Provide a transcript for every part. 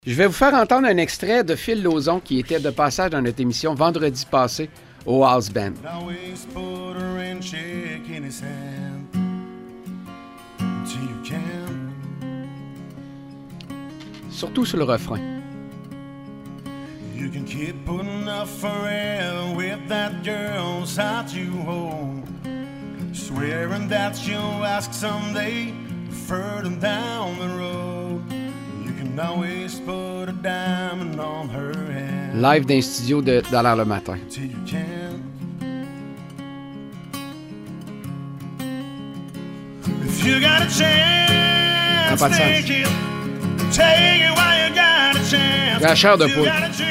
Je vais vous faire entendre un extrait de Phil Lauzon qui était de passage dans notre émission vendredi passé au House Band. Surtout sur le refrain. You can keep putting up forever with that girl inside you hold. Swearing that you'll ask someday further down the road. You can always put a diamond on her hand. Live d'un studio de Dollar le matin. Till you can. If you got a chance, take it. Take it while you got a chance. La chair de poule.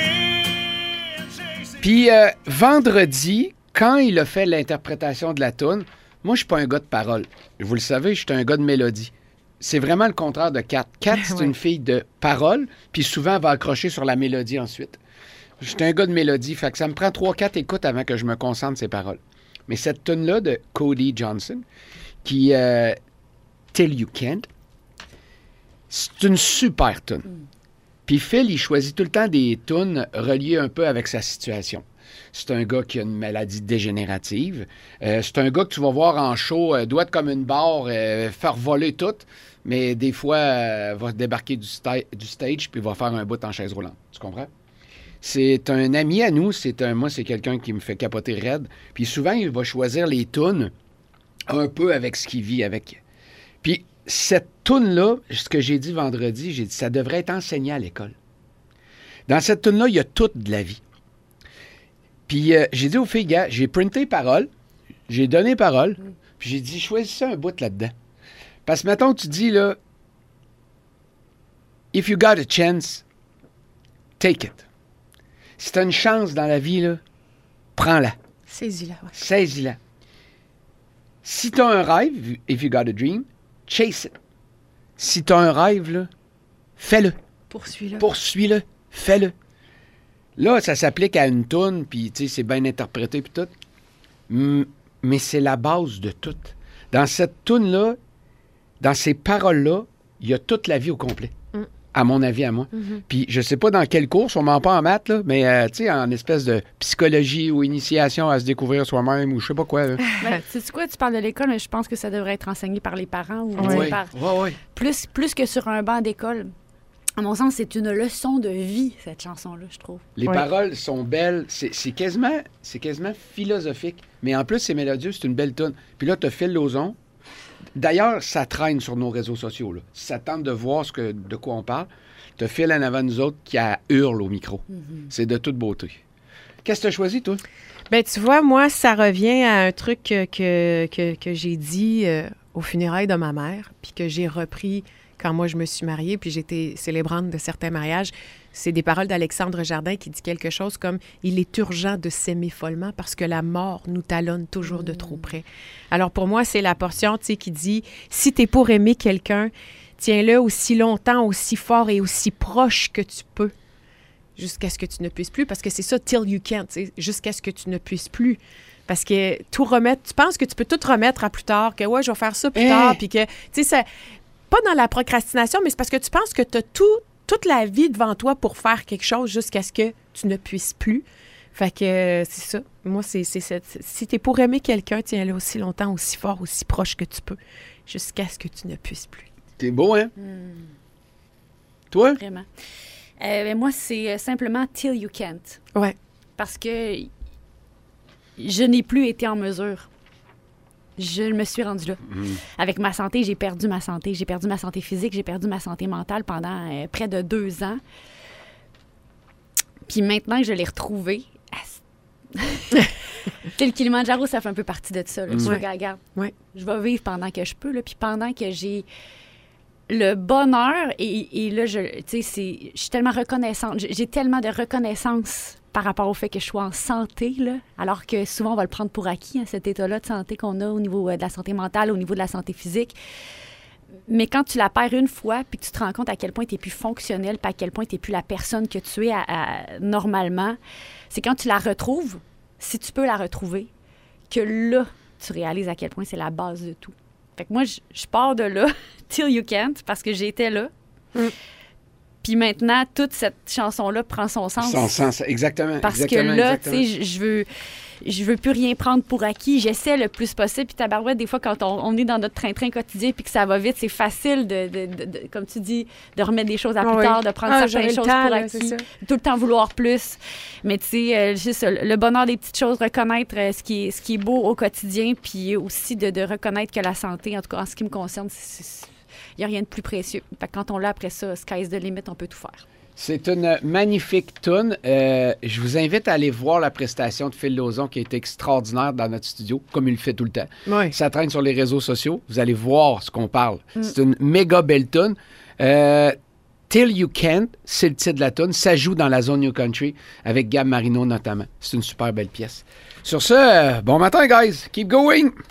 Puis vendredi, quand il a fait l'interprétation de la toune, moi, je suis pas un gars de parole. Vous le savez, je suis un gars de mélodie. C'est vraiment le contraire de Kat. Kat, c'est une fille de parole, puis souvent, elle va accrocher sur la mélodie ensuite. Je suis un gars de mélodie, fait que ça me prend 3-4 écoutes avant que je me concentre sur ses paroles. Mais cette toune-là de Cody Johnson, qui Till You Can't, c'est une super toune. Puis Phil, il choisit tout le temps des tunes reliées un peu avec sa situation. C'est un gars qui a une maladie dégénérative. C'est un gars que tu vas voir en show, doit être comme une barre, faire voler tout, mais des fois, va débarquer du stage puis va faire un bout en chaise roulante. Tu comprends? C'est un ami à nous. Moi, c'est quelqu'un qui me fait capoter raide. Puis souvent, il va choisir les tunes un peu avec ce qu'il vit avec. Puis cette toune-là, ce que j'ai dit vendredi, j'ai dit ça devrait être enseigné à l'école. Dans cette toune-là, il y a toute de la vie. Puis j'ai dit aux filles, gars, j'ai printé parole, j'ai donné parole, puis j'ai dit, choisissez un bout là-dedans. Parce que, mettons, tu dis, là, if you got a chance, take it. Si tu as une chance dans la vie, là, prends-la. Saisis-la. Ouais. Saisis-la. Si tu as un rêve, if you got a dream, chase it. Si tu as un rêve, là, fais-le. Poursuis-le. Poursuis-le. Fais-le. Là, ça s'applique à une toune, puis tu sais, c'est bien interprété, puis tout. Mais c'est la base de tout. Dans cette toune-là, dans ces paroles-là, il y a toute la vie au complet. À mon avis, à moi. Puis je sais pas dans quelle course, on m'en pas en maths, là, mais tu sais, en espèce de psychologie ou initiation à se découvrir soi-même ou je sais pas quoi. Ben, sais-tu quoi, tu parles de l'école, mais je pense que ça devrait être enseigné par les parents ou par... Oui. Plus que sur un banc d'école. À mon sens, c'est une leçon de vie, cette chanson-là, je trouve. Les paroles sont belles. C'est quasiment philosophique. Mais en plus, c'est mélodieux, c'est une belle toune. Puis là, tu as Phil Lauzon. D'ailleurs, ça traîne sur nos réseaux sociaux. Là. Si ça tente de voir de quoi on parle, tu as Phil en avant de nous autres qui hurle au micro. C'est de toute beauté. Qu'est-ce que tu as choisi, toi? Bien, tu vois, moi, ça revient à un truc que j'ai dit aux funérailles de ma mère, puis que j'ai repris quand moi, je me suis mariée, puis j'étais célébrante de certains mariages. C'est des paroles d'Alexandre Jardin qui dit quelque chose comme « Il est urgent de s'aimer follement parce que la mort nous talonne toujours de trop près. » Alors, pour moi, c'est la portion, tu sais, qui dit « Si t'es pour aimer quelqu'un, tiens-le aussi longtemps, aussi fort et aussi proche que tu peux, jusqu'à ce que tu ne puisses plus. » Parce que c'est ça, « till you can't », jusqu'à ce que tu ne puisses plus. Parce que tout remettre, tu penses que tu peux tout remettre à plus tard, que « Ouais, je vais faire ça plus tard. » Puis que, tu sais, ça... Pas dans la procrastination, mais c'est parce que tu penses que tu as toute la vie devant toi pour faire quelque chose jusqu'à ce que tu ne puisses plus. Fait que c'est ça. Moi, c'est si tu es pour aimer quelqu'un, tiens-le aussi longtemps, aussi fort, aussi proche que tu peux, jusqu'à ce que tu ne puisses plus. T'es beau, hein? Toi? Vraiment. Moi, c'est simplement « Till you can't ». Ouais. Parce que je n'ai plus été en mesure. Je me suis rendue là. Avec ma santé, j'ai perdu ma santé. J'ai perdu ma santé physique, j'ai perdu ma santé mentale pendant près de 2 ans. Puis maintenant que je l'ai retrouvée, le Kilimandjaro, ça fait un peu partie de ça. Là. Regarde, je vais vivre pendant que je peux. Là, puis pendant que j'ai le bonheur, et là, je suis tellement reconnaissante. J'ai tellement de reconnaissance par rapport au fait que je sois en santé, là, alors que souvent, on va le prendre pour acquis, hein, cet état-là de santé qu'on a au niveau de la santé mentale, au niveau de la santé physique. Mais quand tu la perds une fois, puis que tu te rends compte à quel point tu n'es plus fonctionnel, puis à quel point tu n'es plus la personne que tu es normalement, c'est quand tu la retrouves, si tu peux la retrouver, que là, tu réalises à quel point c'est la base de tout. Fait que moi, je pars de là, till you can't, parce que j'étais là. Puis maintenant, toute cette chanson-là prend son sens. Son sens, exactement. Parce que là, tu sais, je veux plus rien prendre pour acquis. J'essaie le plus possible. Puis tabarouette, des fois, quand on est dans notre train-train quotidien puis que ça va vite, c'est facile de comme tu dis, de remettre des choses à plus tard, de prendre certaines choses pour acquis. Tout le temps vouloir plus. Mais tu sais, juste le bonheur des petites choses, reconnaître ce qui est beau au quotidien, puis aussi de reconnaître que la santé, en tout cas en ce qui me concerne, il n'y a rien de plus précieux. Fait que quand on l'a après ça, sky's the limit, on peut tout faire. C'est une magnifique toune. Je vous invite à aller voir la prestation de Phil Lauzon qui a été extraordinaire dans notre studio, comme il le fait tout le temps. Oui. Ça traîne sur les réseaux sociaux. Vous allez voir ce qu'on parle. C'est une méga belle toune. Till You Can't, c'est le titre de la toune. Ça joue dans la zone New Country avec Gab Marino notamment. C'est une super belle pièce. Sur ce, bon matin, guys. Keep going!